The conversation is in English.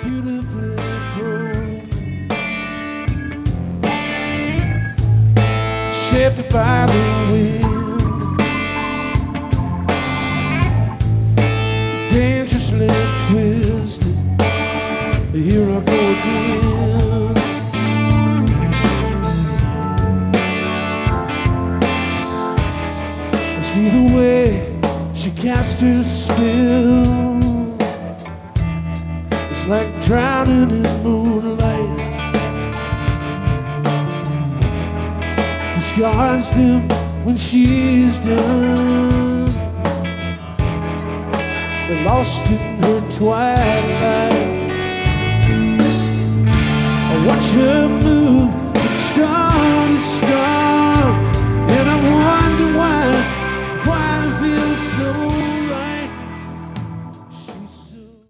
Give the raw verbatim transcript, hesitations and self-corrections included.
beautifully broken, shaped by the wind, dangerously twisted. Here I go again. I see the way she cast her spell. It's like drowning in moonlight. Discards them when she's done. They're lost in her twilight. I watch her move